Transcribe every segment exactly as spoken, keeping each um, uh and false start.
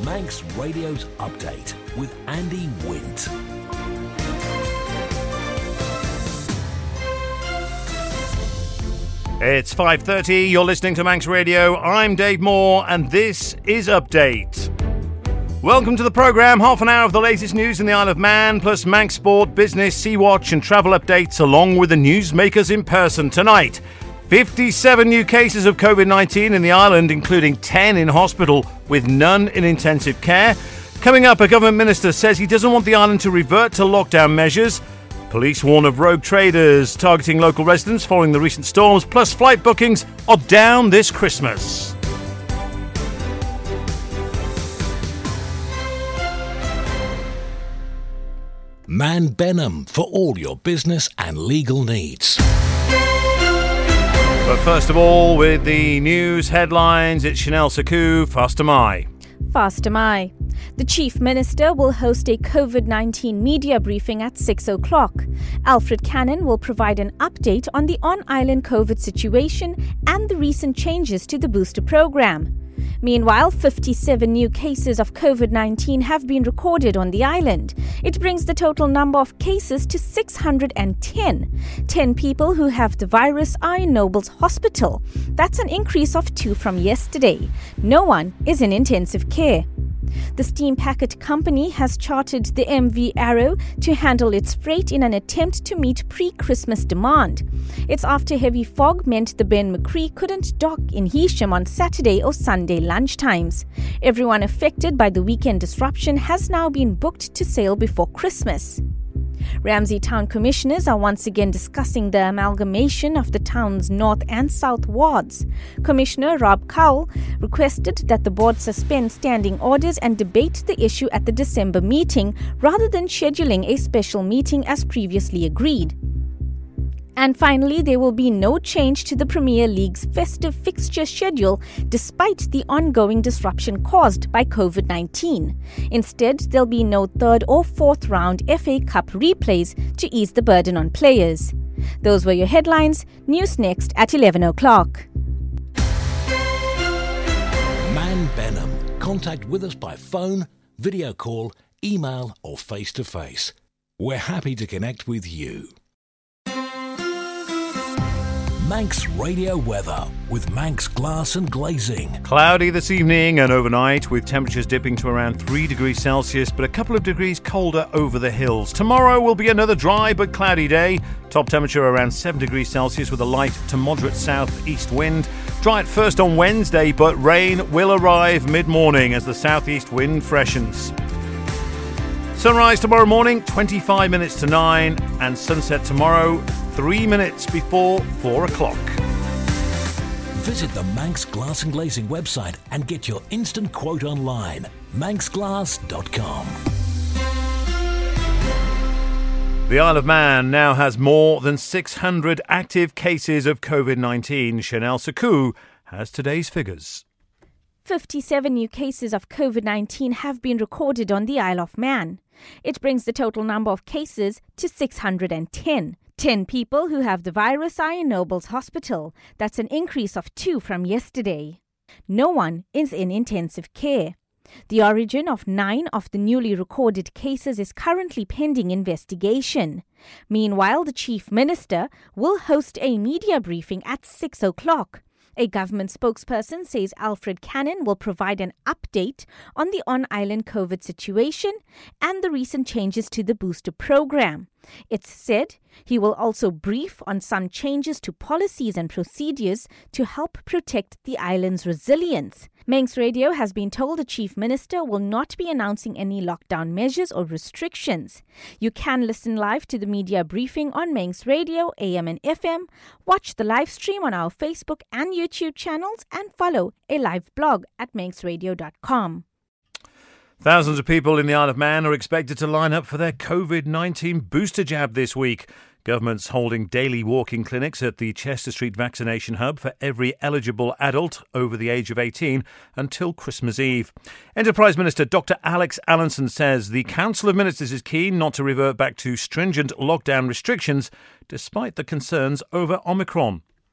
Manx Radio's Update with Andy Wint. It's five thirty, you're listening to Manx Radio. I'm Dave Moore and this is Update. Welcome to the programme, half an hour of the latest news in the Isle of Man, plus Manx Sport, business, Sea-Watch and travel updates along with the newsmakers in person tonight. fifty-seven new cases of covid nineteen in the island, including ten in hospital with none in intensive care. Coming up, a government minister says he doesn't want the island to revert to lockdown measures. Police warn of rogue traders targeting local residents following the recent storms, plus flight bookings are down this Christmas. Man Benham for all your business and legal needs. But first of all, with the news headlines, it's Chanel Saku, Faster Mai. Faster Mai. The Chief Minister will host a covid nineteen media briefing at six o'clock. Alfred Cannon will provide an update on the on-island COVID situation and the recent changes to the booster program. Meanwhile, fifty-seven new cases of covid nineteen have been recorded on the island. It brings the total number of cases to six hundred ten. ten people who have the virus are in Nobles Hospital. That's an increase of two from yesterday. No one is in intensive care. The steam packet company has chartered the M V Arrow to handle its freight in an attempt to meet pre-Christmas demand. It's after heavy fog meant the Ben McCree couldn't dock in Heysham on Saturday or Sunday lunchtimes. Everyone affected by the weekend disruption has now been booked to sail before Christmas. Ramsey Town Commissioners are once again discussing the amalgamation of the town's north and south wards. Commissioner Rob Cowell requested that the board suspend standing orders and debate the issue at the December meeting rather than scheduling a special meeting as previously agreed. And finally, there will be no change to the Premier League's festive fixture schedule despite the ongoing disruption caused by covid nineteen. Instead, there'll be no third or fourth round F A Cup replays to ease the burden on players. Those were your headlines. News next at eleven o'clock. Man Benham. Contact with us by phone, video call, email or face-to-face. We're happy to connect with you. Manx Radio weather with Manx Glass and Glazing. Cloudy this evening and overnight with temperatures dipping to around three degrees Celsius, but a couple of degrees colder over the hills. Tomorrow will be another dry but cloudy day. Top temperature around seven degrees Celsius with a light to moderate south-east wind. Dry at first on Wednesday, but rain will arrive mid-morning as the southeast wind freshens. Sunrise tomorrow morning, twenty-five minutes to nine, and sunset tomorrow, three minutes before four o'clock. Visit the Manx Glass and Glazing website and get your instant quote online. manx glass dot com. The Isle of Man now has more than six hundred active cases of covid nineteen. Chanel Saku has today's figures. fifty-seven new cases of covid nineteen have been recorded on the Isle of Man. It brings the total number of cases to six hundred ten. ten people who have the virus are in Nobles Hospital. That's an increase of two from yesterday. No one is in intensive care. The origin of nine of the newly recorded cases is currently pending investigation. Meanwhile, the Chief Minister will host a media briefing at six o'clock. A government spokesperson says Alfred Cannon will provide an update on the on-island COVID situation and the recent changes to the booster program. It's said he will also brief on some changes to policies and procedures to help protect the island's resilience. Manx Radio has been told the Chief Minister will not be announcing any lockdown measures or restrictions. You can listen live to the media briefing on Manx Radio, A M and F M, watch the live stream on our Facebook and YouTube channels, and follow a live blog at manx radio dot com. Thousands of people in the Isle of Man are expected to line up for their covid nineteen booster jab this week. Government's holding daily walk-in clinics at the Chester Street vaccination hub for every eligible adult over the age of eighteen until Christmas Eve. Enterprise Minister Doctor Alex Allinson says the Council of Ministers is keen not to revert back to stringent lockdown restrictions despite the concerns over Omicron.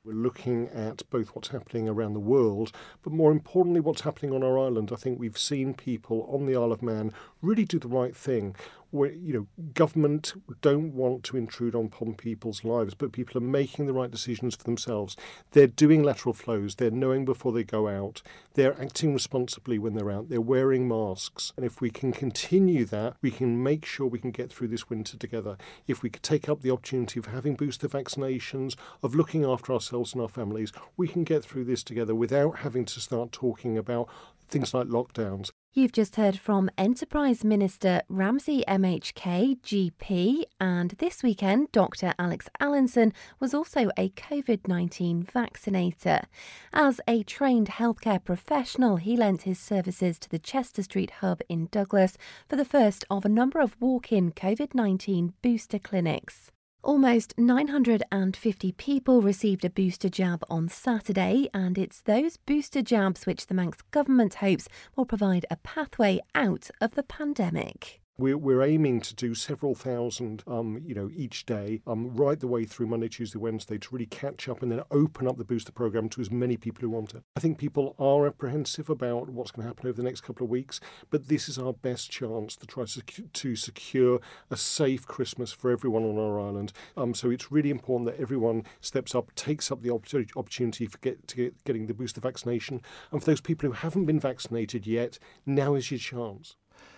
We're looking at both what's happening around the world, but more importantly, what's happening on our island. I think we've seen people on the Isle of Man really do the right thing. Where, you know, government don't want to intrude upon people's lives, but people are making the right decisions for themselves. They're doing lateral flows. They're knowing before they go out. They're acting responsibly when they're out. They're wearing masks. And if we can continue that, we can make sure we can get through this winter together. If we could take up the opportunity of having booster vaccinations, of looking after ourselves and our families, we can get through this together without having to start talking about things like lockdowns. You've just heard from Enterprise Minister Ramsey M H K, G P, and this weekend Doctor Alex Allinson was also a COVID nineteen vaccinator. As a trained healthcare professional, he lent his services to the Chester Street Hub in Douglas for the first of a number of walk-in COVID nineteen booster clinics. Almost nine hundred fifty people received a booster jab on Saturday, and it's those booster jabs which the Manx government hopes will provide a pathway out of the pandemic. We're, we're aiming to do several thousand, um, you know, each day, um, right the way through Monday, Tuesday, Wednesday, to really catch up and then open up the booster programme to as many people who want it. I think people are apprehensive about what's going to happen over the next couple of weeks, but this is our best chance to try secu- to secure a safe Christmas for everyone on our island. Um, so it's really important that everyone steps up, takes up the opportunity for get, to get, getting the booster vaccination. And for those people who haven't been vaccinated yet, now is your chance.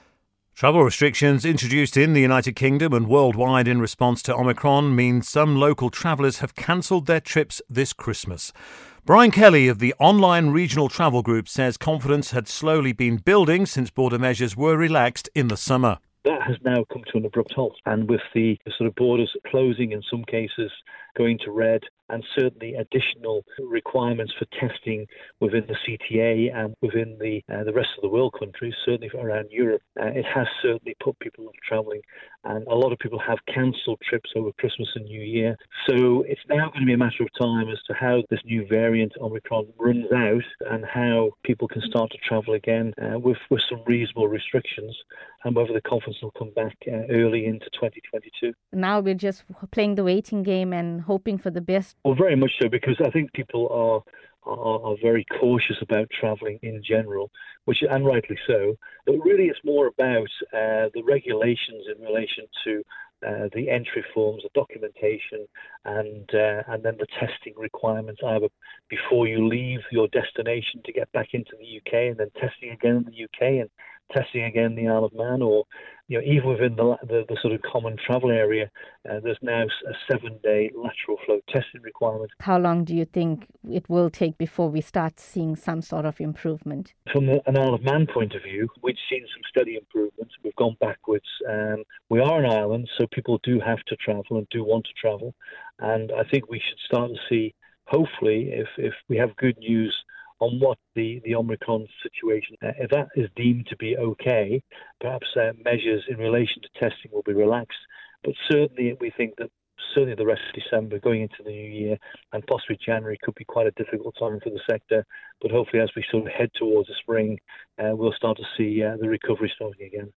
Travel restrictions introduced in the United Kingdom and worldwide in response to Omicron mean some local travellers have cancelled their trips this Christmas. Brian Kelly of the online regional travel group says confidence had slowly been building since border measures were relaxed in the summer. That has now come to an abrupt halt, and with the sort of borders closing in some cases, going to red, and certainly additional requirements for testing within the C T A and within the uh, the rest of the world countries, certainly around Europe, uh, it has certainly put people off travelling, and a lot of people have cancelled trips over Christmas and New Year. So it's now going to be a matter of time as to how this new variant Omicron runs out and how people can start to travel again uh, with, with some reasonable restrictions, and whether the confidence will come back uh, early into twenty twenty-two. Now we're just playing the waiting game and hoping for the best. Well, very much so, because I think people are are, are very cautious about travelling in general, which, and rightly so. But really, it's more about uh, the regulations in relation to uh, the entry forms, the documentation, and uh, and then the testing requirements, either before you leave your destination to get back into the U K, and then testing again in the U K, and testing again in the Isle of Man, or you know, even within the the, the sort of common travel area, uh, there's now a seven-day lateral flow testing requirement. How long do you think it will take before we start seeing some sort of improvement? From an Isle of Man point of view, we've seen some steady improvements. We've gone backwards. Um, we are an island, so people do have to travel and do want to travel. And I think we should start to see, hopefully, if, if we have good news on what the, the Omicron situation, uh, if that is deemed to be okay, perhaps uh, measures in relation to testing will be relaxed. But certainly we think that certainly the rest of December, going into the new year, and possibly January could be quite a difficult time for the sector. But hopefully as we sort of head towards the spring, uh, we'll start to see uh, the recovery starting again.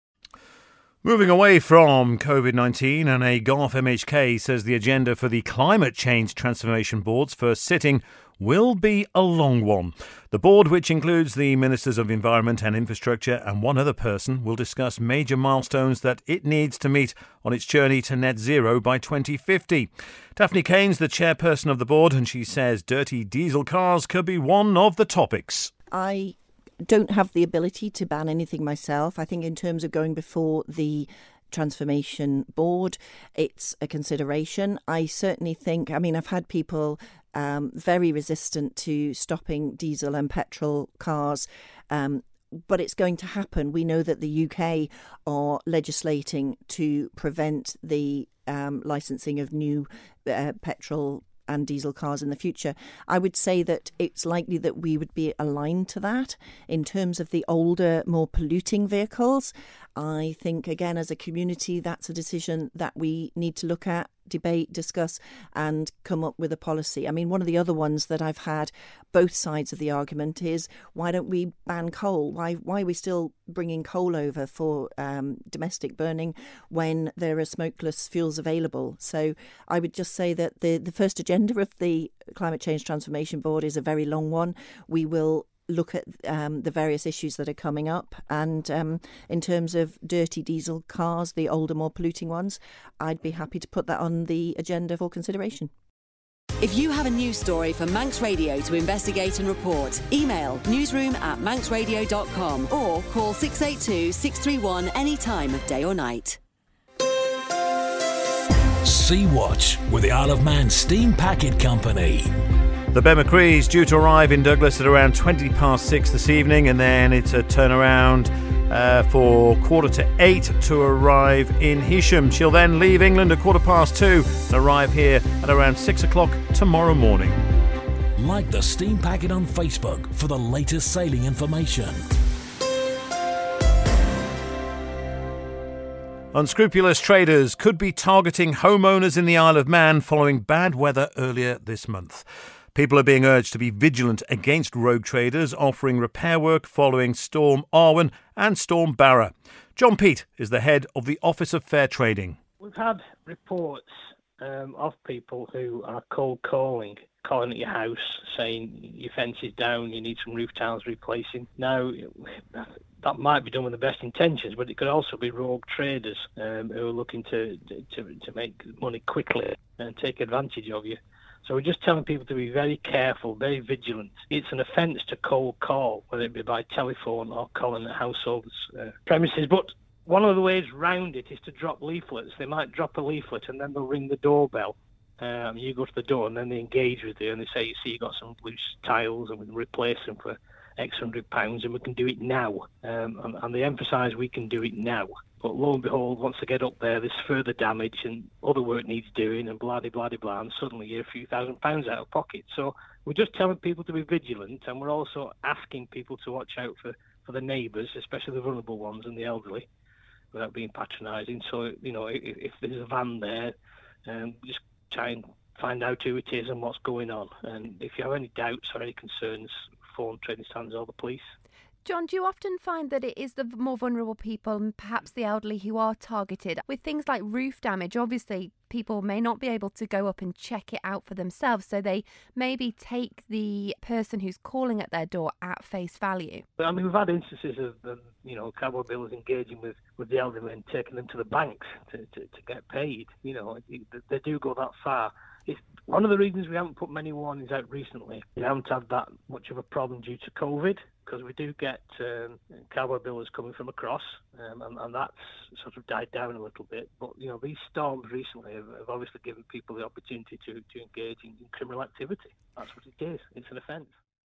Moving away from COVID nineteen, and a Garth M H K says the agenda for the Climate Change Transformation Board's first sitting will be a long one. The board, which includes the Ministers of Environment and Infrastructure and one other person, will discuss major milestones that it needs to meet on its journey to net zero by twenty fifty. Daphne Kane's the chairperson of the board, and she says dirty diesel cars could be one of the topics. I don't have the ability to ban anything myself. I think in terms of going before the Transformation Board, it's a consideration. I certainly think, I mean, I've had people um, very resistant to stopping diesel and petrol cars, um, but it's going to happen. We know that the U K are legislating to prevent the um, licensing of new uh, petrol and diesel cars in the future. I would say that it's likely that we would be aligned to that. In terms of the older, more polluting vehicles, I think, again, as a community, that's a decision that we need to look at debate, discuss and come up with a policy. I mean, one of the other ones that I've had both sides of the argument is, why don't we ban coal? Why why are we still bringing coal over for um, domestic burning when there are smokeless fuels available? So I would just say that the, the first agenda of the Climate Change Transformation Board is a very long one. We will look at um, the various issues that are coming up. And um, in terms of dirty diesel cars, the older, more polluting ones, I'd be happy to put that on the agenda for consideration. If you have a news story for Manx Radio to investigate and report, email newsroom at manx radio dot com or call six eight two, six three one any time of day or night. Sea Watch with the Isle of Man Steam Packet Company. The Ben McCree is due to arrive in Douglas at around twenty past six this evening, and then it's a turnaround uh, for quarter to eight to arrive in Heysham. She'll then leave England at quarter past two and arrive here at around six o'clock tomorrow morning. Like the Steam Packet on Facebook for the latest sailing information. Unscrupulous traders could be targeting homeowners in the Isle of Man following bad weather earlier this month. People are being urged to be vigilant against rogue traders offering repair work following Storm Arwen and Storm Barra. John Peat is the head of the Office of Fair Trading. We've had reports um, of people who are cold calling, calling at your house, saying your fence is down, you need some roof tiles replacing. Now, that might be done with the best intentions, but it could also be rogue traders um, who are looking to, to to make money quickly and take advantage of you. So we're just telling people to be very careful, very vigilant. It's an offence to cold call, whether it be by telephone or calling at households' uh, premises. But one of the ways round it is to drop leaflets. They might drop a leaflet and then they'll ring the doorbell. Um, you go to the door and then they engage with you and they say, you see, you've got some loose tiles and we can replace them for X hundred pounds and we can do it now. Um, and, and they emphasise we can do it now. But lo and behold, once they get up there, there's further damage and other work needs doing and blah, blah, blah, blah, and suddenly you're a few thousand pounds out of pocket. So we're just telling people to be vigilant, and we're also asking people to watch out for, for the neighbours, especially the vulnerable ones and the elderly, without being patronising. So, you know, if, if there's a van there, um, just try and find out who it is and what's going on. And if you have any doubts or any concerns, phone trading standards or the police. John, do you often find that it is the more vulnerable people and perhaps the elderly who are targeted? With things like roof damage, obviously people may not be able to go up and check it out for themselves, so they maybe take the person who's calling at their door at face value. I mean, we've had instances of, um, you know, cowboy billers engaging with, with the elderly and taking them to the banks to, to, to get paid. You know, they do go that far. It's one of the reasons we haven't put many warnings out recently. We haven't had that much of a problem due to COVID, because we do get um, cowboy billers coming from across, um, and, and that's sort of died down a little bit. But, you know, these storms recently have, have obviously given people the opportunity to, to engage in, in criminal activity. That's what it is. It's an offence.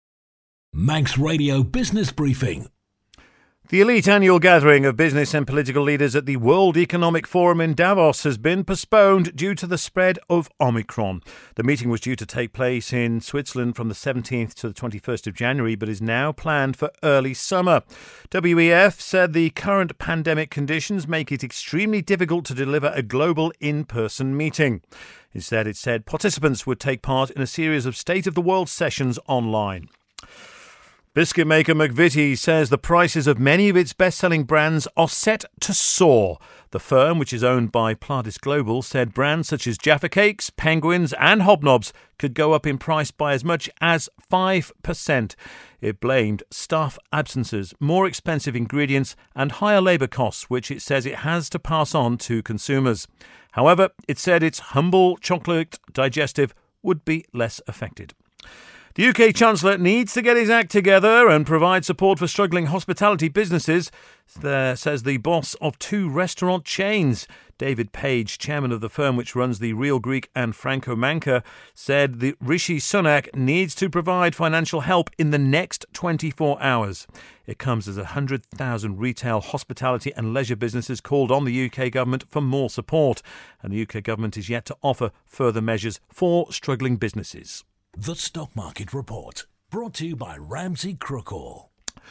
Manx Radio Business Briefing. The elite annual gathering of business and political leaders at the World Economic Forum in Davos has been postponed due to the spread of Omicron. The meeting was due to take place in Switzerland from the seventeenth to the twenty-first of January, but is now planned for early summer. W E F said the current pandemic conditions make it extremely difficult to deliver a global in-person meeting. Instead, it said participants would take part in a series of State of the World sessions online. Biscuit maker McVitie says the prices of many of its best-selling brands are set to soar. The firm, which is owned by Plardis Global, said brands such as Jaffa Cakes, Penguins and Hobnobs could go up in price by as much as five percent. It blamed staff absences, more expensive ingredients and higher labour costs, which it says it has to pass on to consumers. However, it said its humble chocolate digestive would be less affected. The U K Chancellor needs to get his act together and provide support for struggling hospitality businesses, there says the boss of two restaurant chains. David Page, chairman of the firm which runs the Real Greek and Franco Manca, said that Rishi Sunak needs to provide financial help in the next twenty-four hours. It comes as one hundred thousand retail, hospitality and leisure businesses called on the U K government for more support, and the U K government is yet to offer further measures for struggling businesses. The Stock Market Report, brought to you by Ramsey Crookall.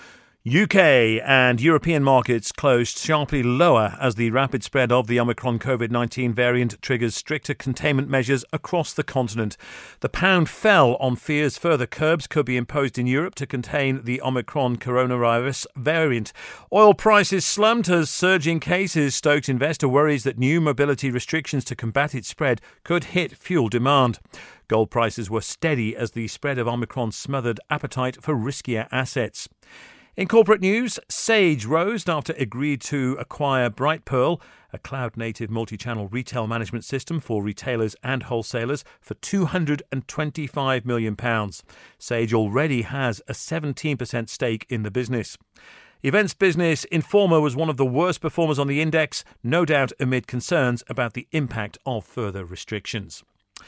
U K and European markets closed sharply lower as the rapid spread of the Omicron COVID nineteen variant triggers stricter containment measures across the continent. The pound fell on fears further curbs could be imposed in Europe to contain the Omicron coronavirus variant. Oil prices slumped as surging cases stoked investor worries that new mobility restrictions to combat its spread could hit fuel demand. Gold prices were steady as the spread of Omicron smothered appetite for riskier assets. In corporate news, Sage rose after it agreed to acquire Brightpearl, a cloud-native multi-channel retail management system for retailers and wholesalers, for two hundred twenty-five million pounds. Sage already has a seventeen percent stake in the business. Events business Informa was one of the worst performers on the index, no doubt amid concerns about the impact of further restrictions.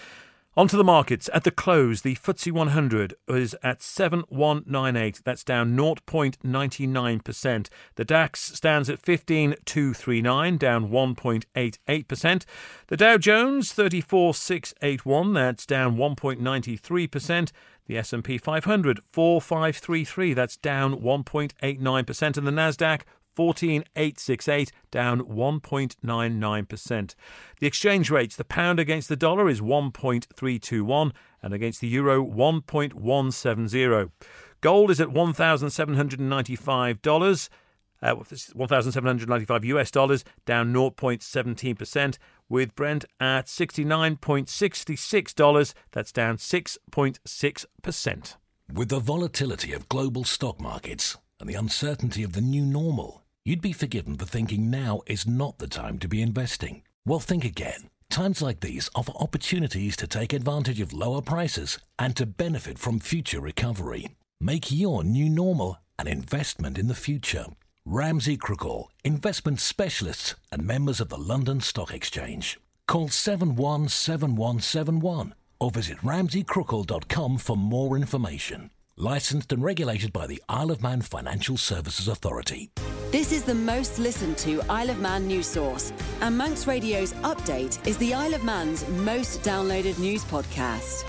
Onto the markets. At the close, the F T S E one hundred is at seven one nine eight. That's down zero point nine nine percent. The DAX stands at fifteen two thirty-nine, down one point eight eight percent. The Dow Jones, thirty-four six eighty-one. That's down one point nine three percent. The S and P five hundred, four five three three. That's down one point eight nine percent. And the Nasdaq, fourteen eight sixty-eight, down one point nine nine percent. The exchange rates, the pound against the dollar is one point three two one and against the euro one point one seven zero. Gold is at one thousand seven hundred ninety-five dollars, uh, one thousand seven hundred ninety-five U S dollars, down zero point one seven percent, with Brent at sixty-nine point six six dollars, that's down six point six percent. With the volatility of global stock markets and the uncertainty of the new normal, you'd be forgiven for thinking now is not the time to be investing. Well, think again. Times like these offer opportunities to take advantage of lower prices and to benefit from future recovery. Make your new normal an investment in the future. Ramsey Crookall, investment specialists and members of the London Stock Exchange. Call seven one seven one seven one or visit ramsey crookall dot com for more information. Licensed and regulated by the Isle of Man Financial Services Authority. This is the most listened to Isle of Man news source, and Manx Radio's Update is the Isle of Man's most downloaded news podcast.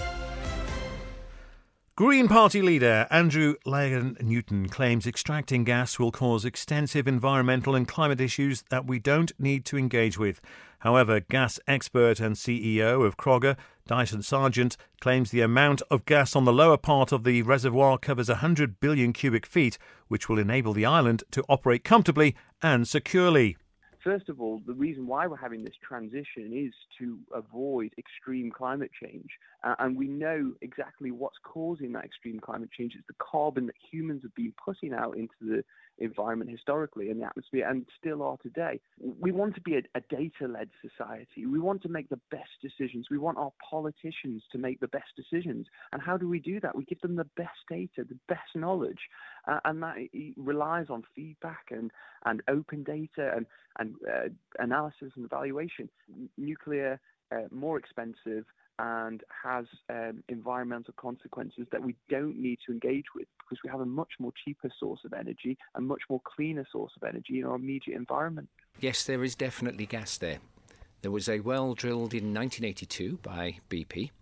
Green Party leader Andrew Lyon-Newton claims extracting gas will cause extensive environmental and climate issues that we don't need to engage with. However, gas expert and C E O of Crogga, Dyson Sargent, claims the amount of gas on the lower part of the reservoir covers one hundred billion cubic feet, which will enable the island to operate comfortably and securely. First of all, the reason why we're having this transition is to avoid extreme climate change. Uh, and we know exactly what's causing that extreme climate change. It's the carbon that humans have been putting out into the environment historically and the atmosphere and still are today. We want to be a, a data-led society. We want to make the best decisions. We want our politicians to make the best decisions. And how do we do that? We give them the best data, the best knowledge. Uh, and that relies on feedback and, and open data and, and uh, analysis and evaluation. Nuclear, uh, more expensive, and has um, environmental consequences that we don't need to engage with because we have a much more cheaper source of energy and much more cleaner source of energy in our immediate environment. Yes, there is definitely gas there. There was a well drilled in nineteen eighty-two by B P,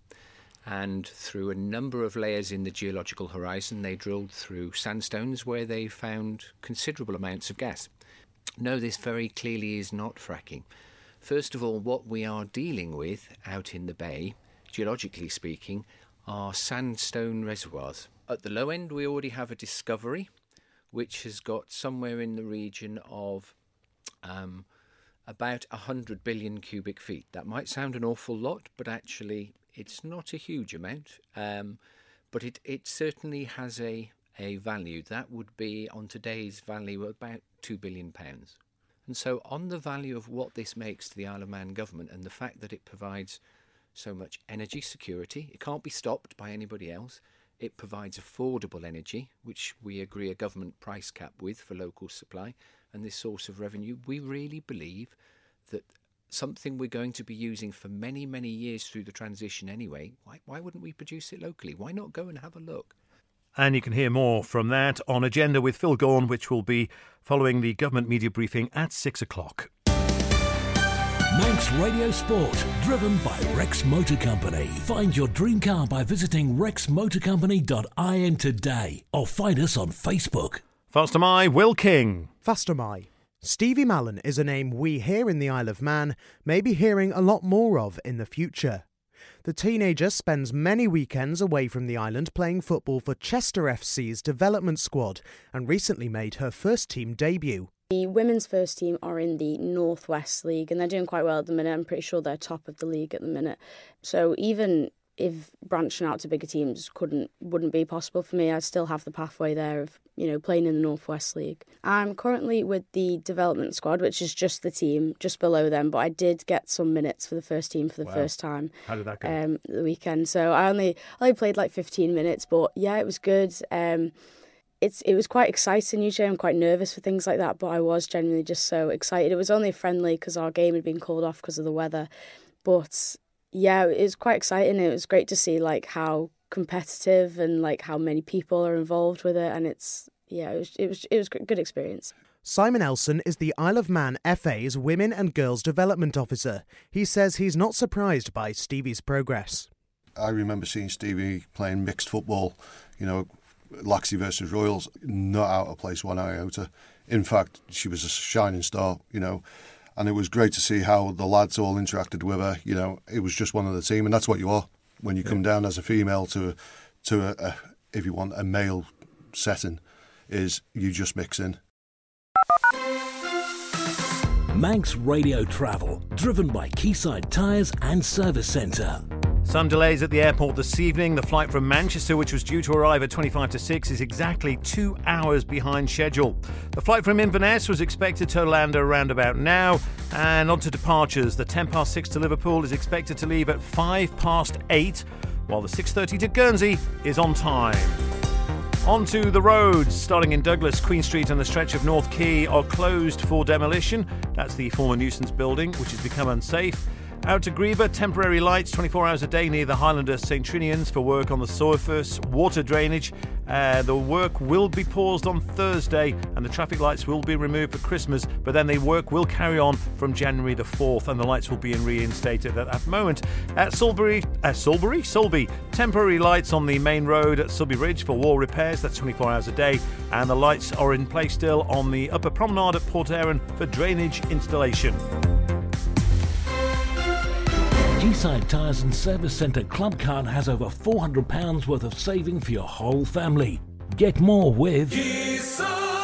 and through a number of layers in the geological horizon, they drilled through sandstones where they found considerable amounts of gas. No, this very clearly is not fracking. First of all, what we are dealing with out in the bay, geologically speaking, are sandstone reservoirs. At the low end, we already have a discovery, which has got somewhere in the region of um, about one hundred billion cubic feet. That might sound an awful lot, but actually it's not a huge amount. Um, but it, it certainly has a, a value. That would be, on today's value, about two billion pounds. And so on the value of what this makes to the Isle of Man government and the fact that it provides so much energy security, it can't be stopped by anybody else. It provides affordable energy, which we agree a government price cap with for local supply, and this source of revenue. We really believe that something we're going to be using for many, many years through the transition anyway, why, why wouldn't we produce it locally? Why not go and have a look? And you can hear more from that on Agenda with Phil Gaughan, which will be following the government media briefing at six o'clock. Manx Radio Sport, driven by Rex Motor Company. Find your dream car by visiting rex motor company dot I N today or find us on Facebook. Faster My, Will King. Faster My. Stevie Mallon is a name we here in the Isle of Man may be hearing a lot more of in the future. The teenager spends many weekends away from the island playing football for Chester F C's development squad and recently made her first team debut. The women's first team are in the North West League and they're doing quite well at the minute. I'm pretty sure they're top of the league at the minute. So even if branching out to bigger teams couldn't wouldn't be possible for me, I'd still have the pathway there of, you know, playing in the North West League. I'm currently with the development squad, which is just the team, just below them, but I did get some minutes for the first team for the wow. first time. How did that go? Um, the weekend. So I only I only played like fifteen minutes, but yeah, it was good. Um, It's it was quite exciting. Usually I'm quite nervous for things like that, but I was genuinely just so excited. It was only a friendly because our game had been called off because of the weather. But yeah, it was quite exciting. It was great to see like how competitive and like how many people are involved with it. And it's, yeah, it was it was, it was a good experience. Simon Elson is the Isle of Man F A's Women and Girls Development Officer. He says he's not surprised by Stevie's progress. I remember seeing Stevie playing mixed football, you know, Laxey versus Royals, not out of place one iota. In fact, she was a shining star, you know, and it was great to see how the lads all interacted with her. You know, it was just one of the team, and that's what you are when you yeah. come down as a female to, to a, a, if you want, a male setting, is you just mix in. Manx Radio Travel, driven by Quayside Tyres and Service Centre. Some delays at the airport this evening. The flight from Manchester, which was due to arrive at twenty-five to six, is exactly two hours behind schedule. The flight from Inverness was expected to land around about now. And on to departures. The ten past six to Liverpool is expected to leave at five past eight, while the six thirty to Guernsey is on time. On to the roads. Starting in Douglas, Queen Street and the stretch of North Quay are closed for demolition. That's the former nuisance building, which has become unsafe. Out to Greba, temporary lights twenty-four hours a day near the Highlander St Trinians for work on the surface water drainage. Uh, the work will be paused on Thursday and the traffic lights will be removed for Christmas, but then the work will carry on from January the fourth and the lights will be reinstated at that moment. At Sulbury, uh, Sulbury? Sulby, temporary lights on the main road at Sulby Ridge for wall repairs, that's twenty-four hours a day, and the lights are in place still on the upper promenade at Port Erin for drainage installation. Quayside Tyres and Service Centre Club Card has over four hundred pounds worth of saving for your whole family. Get more with Quayside.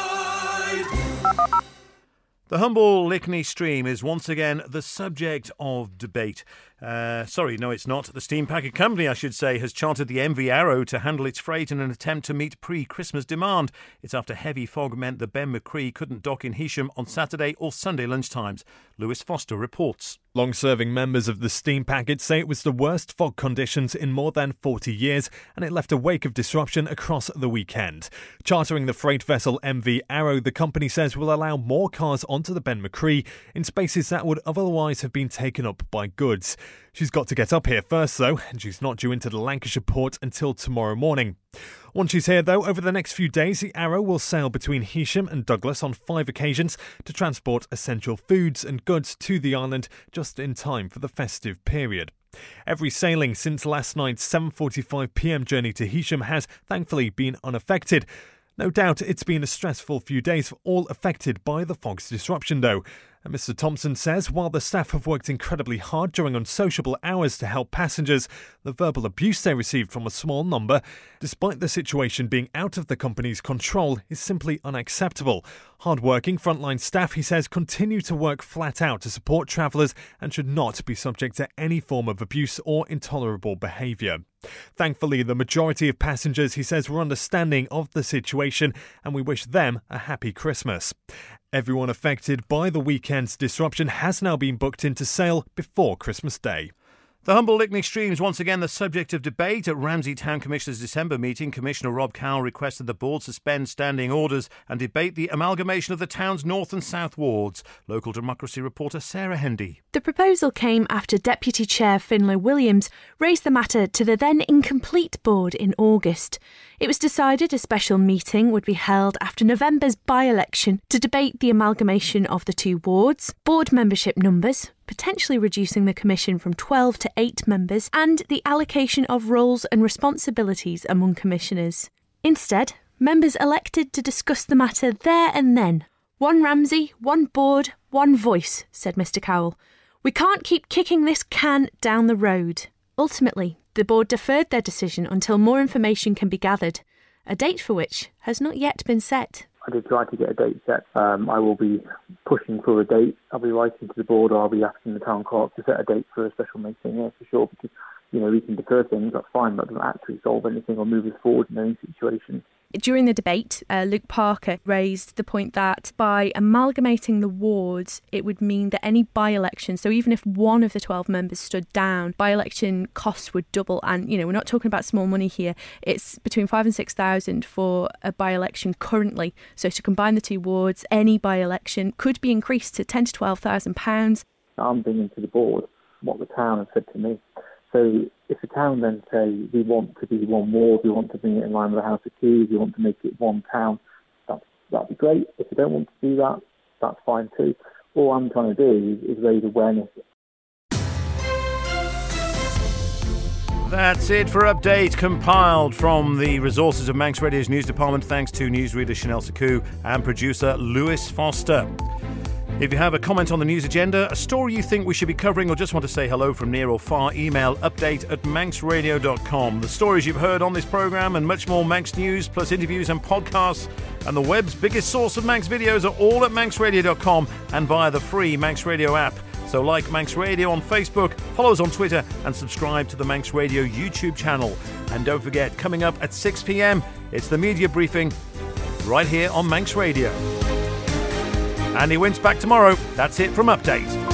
The Humble Lickney stream is once again the subject of debate. Uh, sorry, no it's not. The Steam Packet Company, I should say, has chartered the M V Arrow to handle its freight in an attempt to meet pre-Christmas demand. It's after heavy fog meant the Ben McCree couldn't dock in Heysham on Saturday or Sunday lunchtimes. Lewis Foster reports. Long-serving members of the Steam Packet say it was the worst fog conditions in more than forty years, and it left a wake of disruption across the weekend. Chartering the freight vessel M V Arrow, the company says will allow more cars onto the Ben McCree in spaces that would otherwise have been taken up by goods. She's got to get up here first, though, and she's not due into the Lancashire port until tomorrow morning. Once she's here, though, over the next few days, the Arrow will sail between Heysham and Douglas on five occasions to transport essential foods and goods to the island just in time for the festive period. Every sailing since last night's seven forty-five p m journey to Heysham has thankfully been unaffected. No doubt it's been a stressful few days for all affected by the fog's disruption, though. And Mister Thompson says while the staff have worked incredibly hard during unsociable hours to help passengers, the verbal abuse they received from a small number, despite the situation being out of the company's control, is simply unacceptable. Hard-working frontline staff, he says, continue to work flat out to support travellers and should not be subject to any form of abuse or intolerable behaviour. Thankfully, the majority of passengers, he says, were understanding of the situation and we wish them a happy Christmas. Everyone affected by the weekend's disruption has now been booked into sail before Christmas Day. The Humble Lickney stream is once again the subject of debate. At Ramsey Town Commissioner's December meeting, Commissioner Rob Cowell requested the board suspend standing orders and debate the amalgamation of the town's north and south wards. Local Democracy reporter Sarah Hendy. The proposal came after Deputy Chair Finlay Williams raised the matter to the then incomplete board in August. It was decided a special meeting would be held after November's by-election to debate the amalgamation of the two wards, board membership numbers, potentially reducing the commission from twelve to eight members, and the allocation of roles and responsibilities among commissioners. Instead, members elected to discuss the matter there and then. One Ramsey, one board, one voice, said Mr Cowell. We can't keep kicking this can down the road. Ultimately, the board deferred their decision until more information can be gathered, a date for which has not yet been set. I did try to get a date set. Um, I will be pushing for a date. I'll be writing to the board, or I'll be asking the town clerk to set a date for a special meeting, yeah, for sure, because, you know, we can defer things, that's fine, but it doesn't actually solve anything or move us forward in any situation. During the debate, uh, Luke Parker raised the point that by amalgamating the wards, it would mean that any by-election, so even if one of the twelve members stood down, by-election costs would double. And, you know, we're not talking about small money here. It's between five and six thousand for a by-election currently. So to combine the two wards, any by-election could be increased to ten to twelve thousand pounds. I'm bringing to the board what the town has said to me. So if the town then say, we want to be one ward, we want to bring it in line with the House of Keys, we want to make it one town, that's, that'd be great. If they don't want to do that, that's fine too. All I'm trying to do is, is raise awareness. That's it for Update, compiled from the resources of Manx Radio's news department, thanks to newsreader Chanel Saku and producer Lewis Foster. If you have a comment on the news agenda, a story you think we should be covering, or just want to say hello from near or far, email update at manx radio dot com. The stories you've heard on this programme and much more Manx news, plus interviews and podcasts, and the web's biggest source of Manx videos are all at manx radio dot com and via the free Manx Radio app. So like Manx Radio on Facebook, follow us on Twitter, and subscribe to the Manx Radio YouTube channel. And don't forget, coming up at six p.m, it's the media briefing right here on Manx Radio. Andy Wint's back tomorrow. That's it from Update.